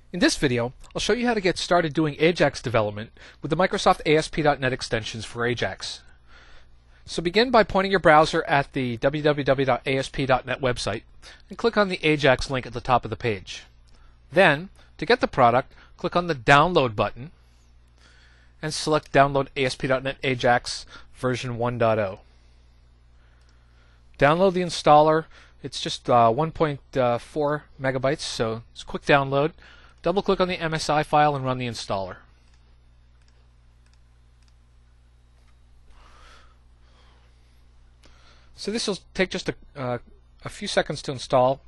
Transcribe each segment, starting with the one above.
In this video, I'll show you how to get started doing AJAX development with the Microsoft ASP.NET extensions for AJAX. So begin by pointing your browser at the www.asp.net website and click on the AJAX link at the top of the page. Then, to get the product, click on the Download button and select Download ASP.NET AJAX version 1.0. Download the installer. It's just 1.4 megabytes, so it's a quick download. Double-click on the MSI file and run the installer. So this will take just a few seconds to install.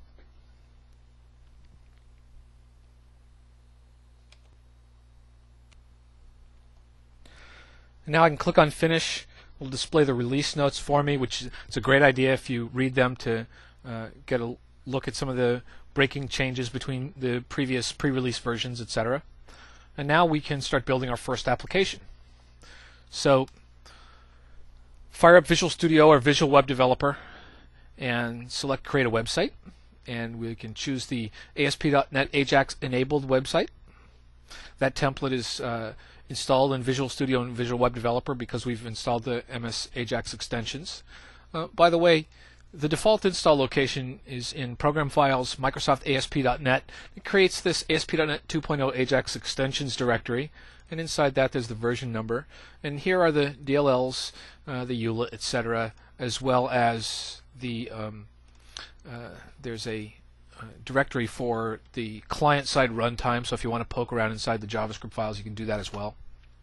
And now I can click on Finish. It will display the release notes for me, which is a great idea if you read them to get a look at some of the breaking changes between the previous pre-release versions, etc. And now we can start building our first application. So fire up Visual Studio or Visual Web Developer and select Create a Website. And we can choose the ASP.NET AJAX enabled website. That template is installed in Visual Studio and Visual Web Developer because we've installed the MS AJAX extensions. By the way, the default install location is in Program Files, Microsoft ASP.NET. It creates this ASP.NET 2.0 AJAX extensions directory, and inside that there's the version number. And here are the DLLs, the EULA, etc., as well as the there's a directory for the client-side runtime. So if you want to poke around inside the JavaScript files, you can do that as well.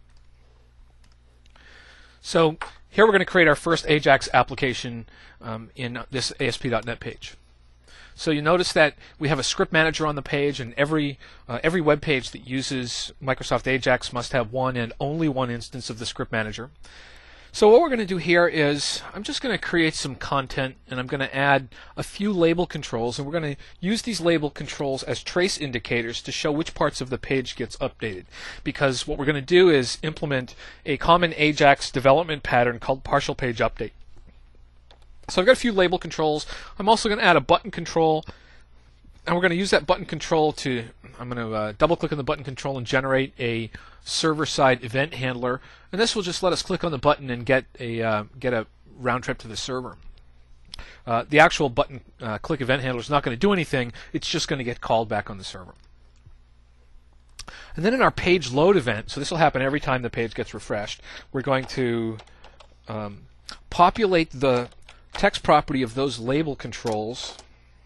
So here we're going to create our first AJAX application in this ASP.NET page. So you notice that we have a script manager on the page, and every web page that uses Microsoft AJAX must have one and only one instance of the script manager. So what we're going to do here is I'm just going to create some content, and I'm going to add a few label controls, and we're going to use these label controls as trace indicators to show which parts of the page gets updated. Because what we're going to do is implement a common AJAX development pattern called partial page update. So I've got a few label controls. I'm also going to add a button control, and we're going to use that button control to, I'm going to double click on the button control and generate a server-side event handler, and this will just let us click on the button and get a round trip to the server. The actual button click event handler is not going to do anything. It's just going to get called back on the server. And then in our page load event, so this will happen every time the page gets refreshed, we're going to populate the text property of those label controls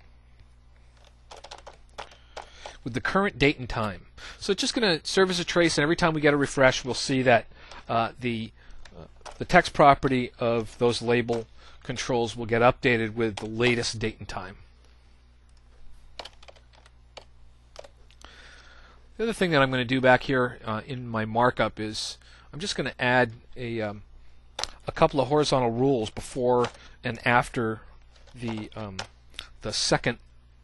with the current date and time. So it's just going to serve as a trace, and every time we get a refresh, we'll see that the text property of those label controls will get updated with the latest date and time. The other thing that I'm going to do back here in my markup is I'm just going to add a couple of horizontal rules before and after the second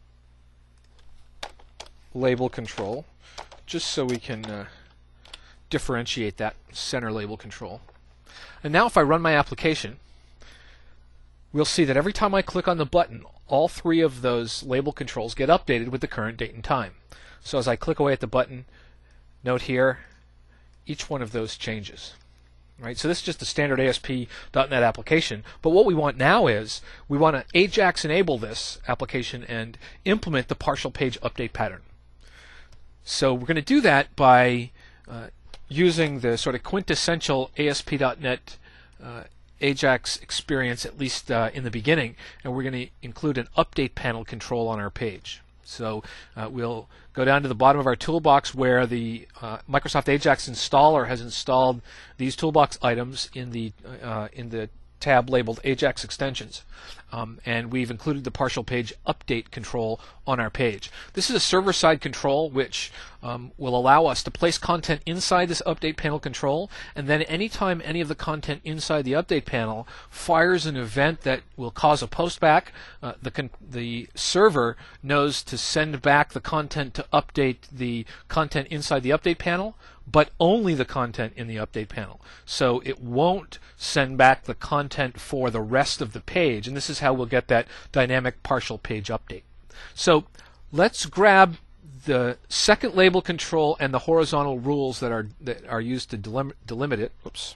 label control, just so we can differentiate that center label control. And now if I run my application, we'll see that every time I click on the button, all three of those label controls get updated with the current date and time. So as I click away at the button, note here, each one of those changes. Right? So this is just a standard ASP.NET application, but what we want now is we want to AJAX enable this application and implement the partial page update pattern. So we're going to do that by using the sort of quintessential ASP.NET AJAX experience, at least in the beginning, and we're going to include an update panel control on our page. So we'll go down to the bottom of our toolbox where the Microsoft AJAX installer has installed these toolbox items in the tab labeled AJAX extensions, and we've included the partial page update control on our page. This is a server-side control which will allow us to place content inside this update panel control, and then anytime any of the content inside the update panel fires an event that will cause a post back, the server knows to send back the content to update the content inside the update panel, but only the content in the update panel. So it won't send back the content for the rest of the page, and this is how we'll get that dynamic partial page update. So let's grab the second label control and the horizontal rules that are used to delimit it. Whoops.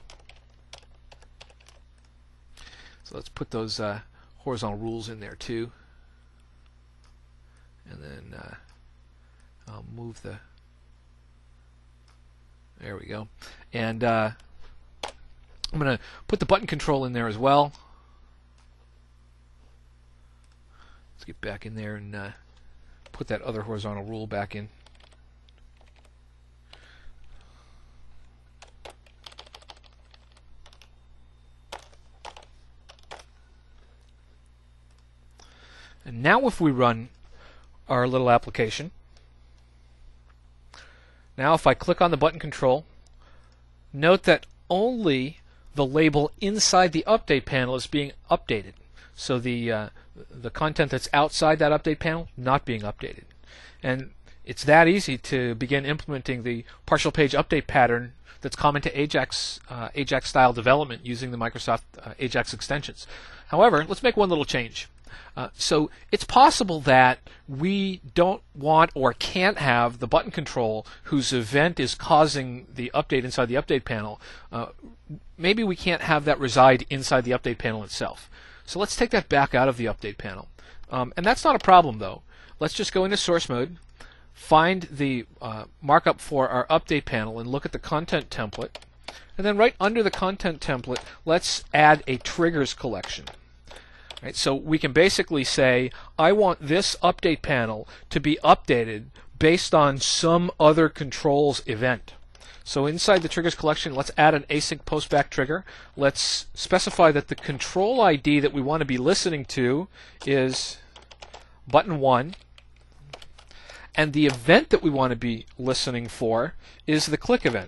So let's put those horizontal rules in there too, and then I'll move the. There we go, and I'm going to put the button control in there as well. Let's get back in there and put that other horizontal rule back in. And now if we run our little application, now if I click on the button control, note that only the label inside the update panel is being updated. So the content that's outside that update panel not being updated. And it's that easy to begin implementing the partial page update pattern that's common to Ajax style development using the Microsoft Ajax extensions. However, let's make one little change. So it's possible that we don't want or can't have the button control whose event is causing the update inside the update panel. Maybe we can't have that reside inside the update panel itself. So let's take that back out of the update panel. And that's not a problem though. Let's just go into source mode, find the markup for our update panel and look at the content template. And then right under the content template, let's add a triggers collection. Right, so we can basically say, I want this update panel to be updated based on some other controls event. So inside the triggers collection, let's add an async postback trigger. Let's specify that the control ID that we want to be listening to is button 1, and the event that we want to be listening for is the click event.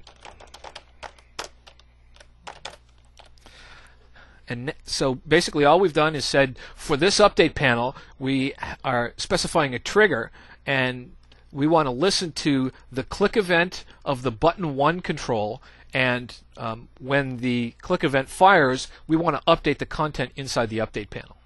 And so basically all we've done is said for this update panel we are specifying a trigger, and we want to listen to the click event of the button 1 control, and when the click event fires we want to update the content inside the update panel.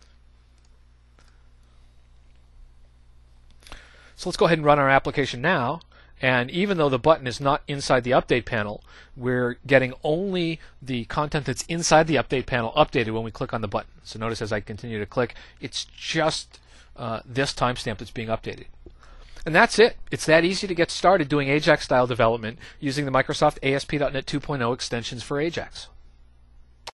So let's go ahead and run our application now. And even though the button is not inside the update panel, we're getting only the content that's inside the update panel updated when we click on the button. So notice as I continue to click, it's just this timestamp that's being updated. And that's it. It's that easy to get started doing Ajax-style development using the Microsoft ASP.NET 2.0 extensions for Ajax.